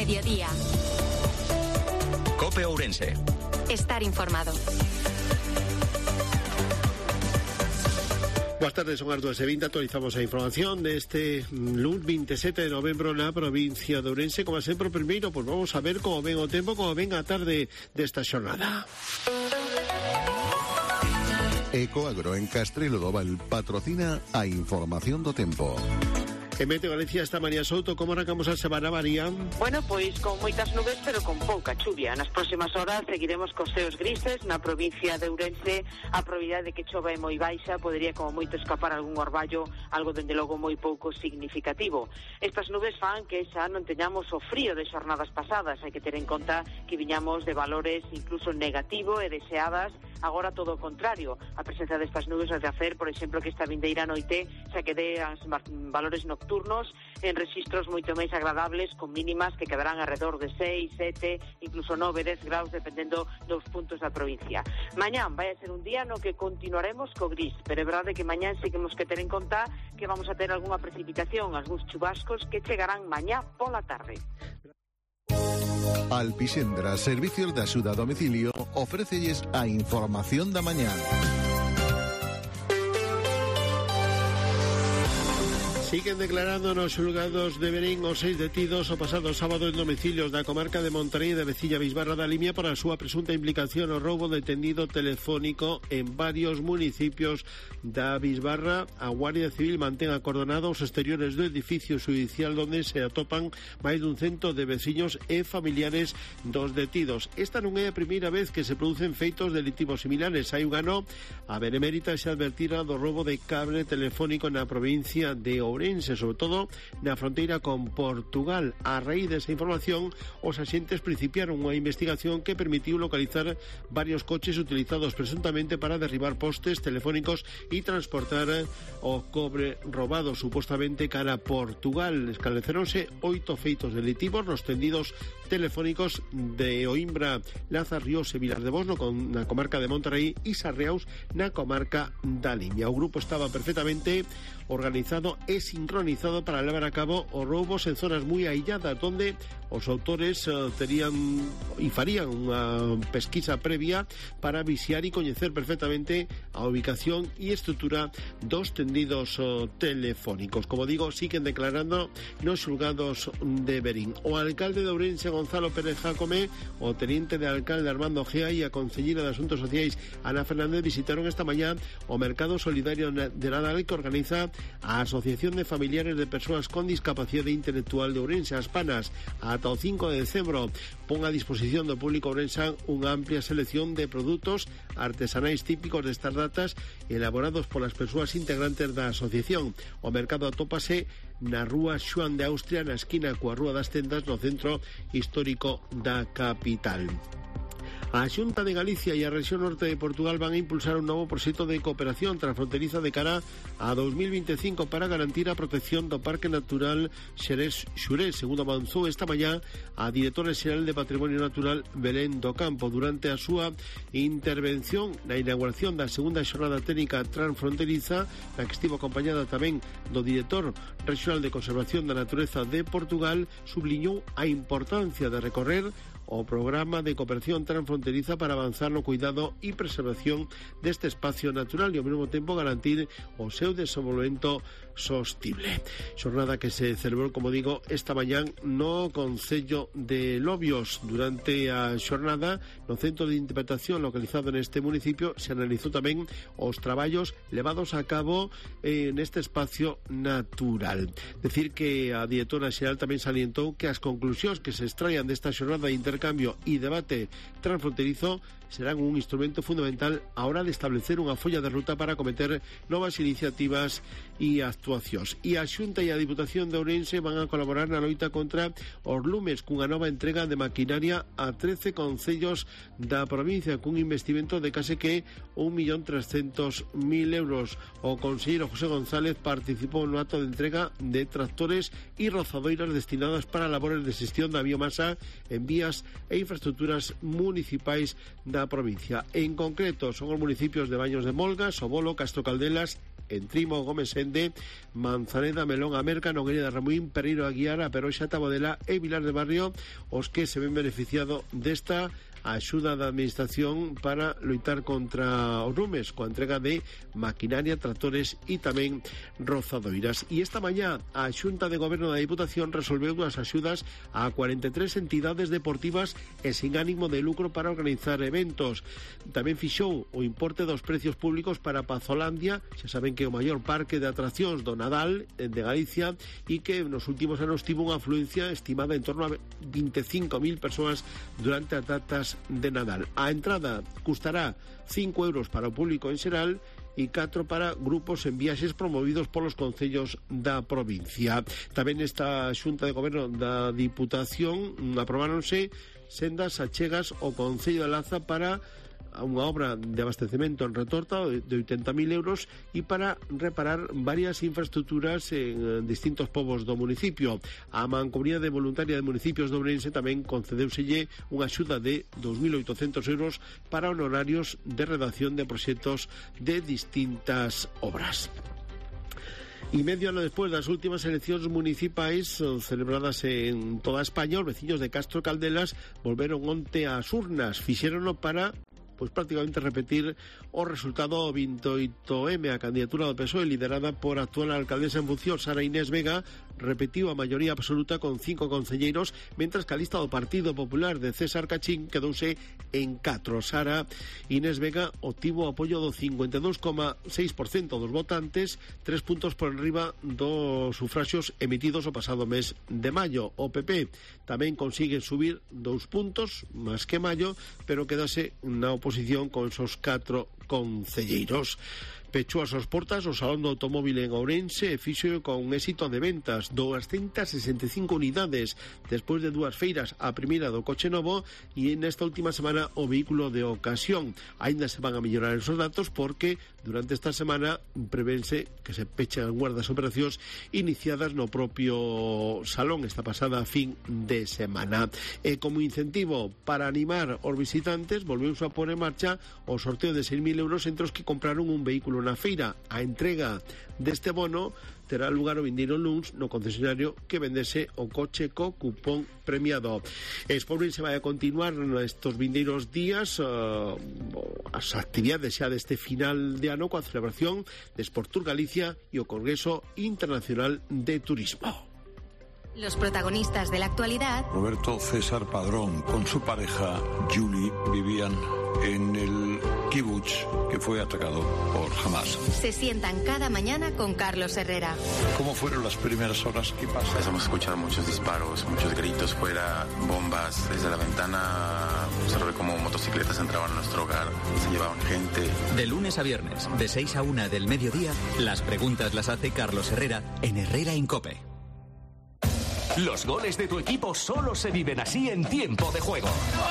mediodía. COPE Ourense. Estar informado. Boas tardes, son as 2:20. Actualizamos a información deste lunes 27 de novembro na provincia de Ourense. Como sempre, primeiro, pues vamos a ver como ven o tempo, como ven a tarde desta xornada. Ecoagro en Castrelo do Val patrocina a información do tempo. En Meteo Galicia está María Souto. Como arrancamos a semana, María? Bueno, pois con moitas nubes, pero con pouca chuvia. Nas próximas horas seguiremos cos ceos grises. Na provincia de Ourense a probabilidade de que chova é moi baixa. Podería como moito escapar algún orballo, algo dende logo moi pouco significativo. Estas nubes fan que xa non teñamos o frío de xornadas pasadas. Hai que ter en conta que viñamos de valores incluso negativo e deseadas. Agora todo o contrario. A presencia destas nubes vai facer, por exemplo, que esta vindeira noite xa quede as valores nocturnos en registros moito máis agradables, con mínimas que quedarán alrededor de 6, 7, incluso 9, 10 graus, dependendo dos puntos da provincia. Mañán vai a ser un día no que continuaremos co gris, pero é verdade que mañán sí que temos que ter en conta que vamos a ter algunha precipitación, algúns chubascos que chegarán mañá pola tarde. Alpixendra Servicios de Axuda a Domicilio ofrécelles a información da mañá. Siguen declarando nos xulgados de Verín os 6 detidos o pasado sábado en domicilios da comarca de Monterrey e de Vecilla Bisbarra da Limia por a súa presunta implicación no roubo de tendido telefónico en varios municipios da Bisbarra. A Guardia Civil mantén acordonados os exteriores do edificio judicial onde se atopan máis dun cento de veciños e familiares dos detidos. Esta non é a primeira vez que se producen feitos delictivos similares. Hai un ano a Benemérita se advertira do roubo de cable telefónico na provincia de Ourense, sobre todo na fronteira con Portugal. A raíz desa información, os axentes principiaron unha investigación que permitiu localizar varios coches utilizados presuntamente para derribar postes telefónicos e transportar o cobre robado supostamente cara a Portugal. Esclareceronse 8 feitos delictivos nos tendidos telefónicos de Oimbra, Lazarrios e Vilar de Bos na comarca de Monterrey e Sarriaus na comarca da Limia. O grupo estaba perfectamente organizado e sincronizado para levar a cabo os roubos en zonas moi ailladas onde os autores terían e farían unha pesquisa previa para vixiar e coñecer perfectamente a ubicación e estrutura dos tendidos telefónicos. Como digo, siguen declarando nos xulgados de Verín. O alcalde de Ourense, Gonzalo Pérez Jácome, o teniente de alcalde Armando Gea e a concelleira de Asuntos Sociais Ana Fernández visitaron esta mañá o Mercado Solidario de Nadal que organiza a Asociación de Familiares de Persoas con Discapacidade Intelectual de Ourense, as PANAS. Ata o 5 de decembro pon a disposición do público ourensán unha amplia selección de produtos artesanais típicos destas datas elaborados polas persoas integrantes da asociación. O mercado atópase na rúa Xoán de Austria, na esquina coa Rúa das Tendas, no centro histórico da capital. A Xunta de Galicia e a rexión norte de Portugal van a impulsar un novo proxecto de cooperación transfronteriza de cara a 2025 para garantir a protección do Parque Natural Xurés, segundo avanzou esta mañá a directora xeral de Patrimonio Natural Belén do Campo durante a súa intervención na inauguración da segunda xornada técnica transfronteriza, na que estivo acompañada tamén do director regional de Conservación da Natureza de Portugal. Subliñou a importancia de recorrer o programa de cooperación transfronteriza para avanzar no cuidado e preservación deste espacio natural e ao mesmo tempo garantir o seu desenvolvemento sostible. Xornada que se celebrou, como digo, esta mañán no Concello de Lobios. Durante a xornada no Centro de Interpretación localizado neste municipio se analizou tamén os traballos levados a cabo neste espacio natural. Decir que a directora xeral tamén salientou que as conclusións que se extraian desta xornada de intercambio e debate transfronterizo serán un instrumento fundamental a hora de establecer unha folla de ruta para acometer novas iniciativas e actuacións. E a Xunta e a Diputación de Ourense van a colaborar na loita contra os lumes cunha nova entrega de maquinaria a 13 concellos da provincia cun investimento de case que 1.300.000 euros. O conselleiro José González participou no acto de entrega de tractores e rozadoiras destinadas para labores de xestión da biomasa en vías e infraestructuras municipais da provincia. En concreto son os municipios de Baños de Molgas, Obolo, Castro Caldelas en Trimo, Gómez-Sende, Manzaneda, Melón, Amerca, Nogueira de Ramuín, Pereiro, Aguiar, Aperoxa, Tabodela e Vilar de Barrio, os que se ven beneficiado desta axuda da Administración para loitar contra os lumes, coa entrega de maquinaria, tractores e tamén rozadoiras. E esta mañá a Xunta de Goberno da Diputación resolveu as axudas a 43 entidades deportivas e sin ánimo de lucro para organizar eventos. Tamén fixou o importe dos precios públicos para Pazolandia, xa saben que é o maior parque de atraccións do Nadal de Galicia e que nos últimos anos tivo unha afluencia estimada en torno a 25.000 persoas durante as datas de Nadal. A entrada custará 5 euros para o público en xeral e 4 para grupos en viaxes promovidos polos concellos da provincia. Tamén esta Xunta de Goberno da Diputación aprobáronse sendas achegas ao Concello de Laza para unha obra de abastecemento en Retorta de 80.000 euros e para reparar varias infraestructuras en distintos povos do municipio. A Mancomunidade Voluntaria de Municipios de Ourense tamén concedeuselle unha axuda de 2.800 euros para honorarios de redacción de proxectos de distintas obras. E medio ano despois das últimas eleccións municipais celebradas en toda España, os veciños de Castro Caldelas volveron onte ás urnas, fixérono para prácticamente repetir o resultado 28M. A candidatura do PSOE liderada por a actual alcaldesa en función Sara Inés Vega repetiu a maioría absoluta con 5 concelleiros, mentras que a lista do Partido Popular de César Cachín quedouse en 4. Sara Inés Vega obtivo o apoio do 52,6% dos votantes, 3 puntos por enriba dos sufraxios emitidos o pasado mes de maio. O PP tamén consigue subir 2 puntos, máis que maio, pero quedase na oposición con esos 4 concelleiros. Pechou as súas portas o Salón do Automóvil en Ourense e fixo con un éxito de ventas, 265 unidades despois de 2 feiras, a primeira do coche novo e nesta última semana o vehículo de ocasión. Ainda se van a mellorar esos datos porque durante esta semana prevense que se pechen algunhas das operacións iniciadas no propio Salón esta pasada fin de semana. E como incentivo para animar os visitantes volveuse a pôr en marcha o sorteo de 6.000 euros entre os que compraron un vehículo na feira. A entrega deste bono terá lugar o vindeiro luns no concesionario que vendese o coche co cupón premiado. Expouren se vai a continuar nestes vindeiros días as actividades xa deste final de ano coa celebración de Sportur Galicia e o Congreso Internacional de Turismo. Los protagonistas de la actualidad. Roberto César Padrón con su pareja Julie vivían en el kibutz que fue atacado por Hamas. Se sientan cada mañana con Carlos Herrera. ¿Cómo fueron las primeras horas? ¿Qué pasa? Empezamos a escuchar muchos disparos, muchos gritos fuera, bombas. Desde la ventana observé cómo motocicletas entraban a nuestro hogar, se llevaban gente. De lunes a viernes, de 6 a 1 del mediodía, las preguntas las hace Carlos Herrera en Herrera en COPE. Los goles de tu equipo solo se viven así en tiempo de juego.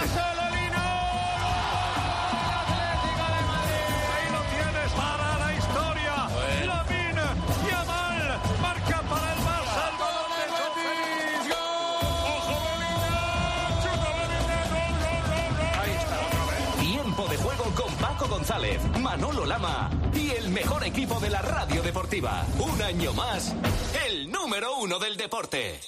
González, Manolo Lama y el mejor equipo de la radio deportiva. Un año más, el número 1 del deporte.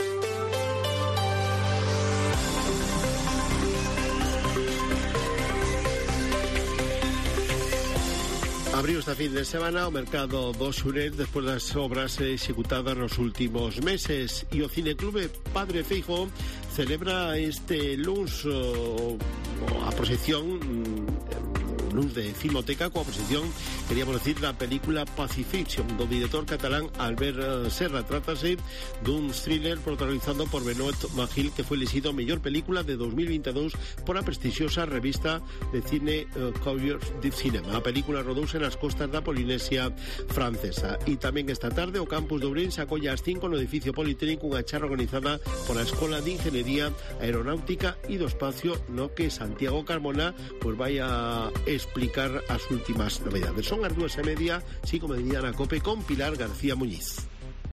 Abriu esta fin de semana o mercado do Xuret despois das obras executadas nos últimos meses e o Cineclube Padre Feijóo celebra este luns a proxección luns de Filmoteca coa proxección, queríamos decir, da película Pacifiction do director catalán Albert Serra. Trátase dun thriller protagonizado por Benoit Magil que foi elexido mellor película de 2022 por a prestixiosa revista de cine Courier du Cinema. A película rodouse nas costas da Polinesia francesa. E tamén esta tarde o campus de Ourense acolle ás 5 no edificio Politécnico unha charla organizada por a Escola de Ingeniería Aeronáutica e do Espacio no que Santiago Carmona vai a explicar as últimas novedades. Son as 2:30, sigo mediana COPE con Pilar García Muñiz.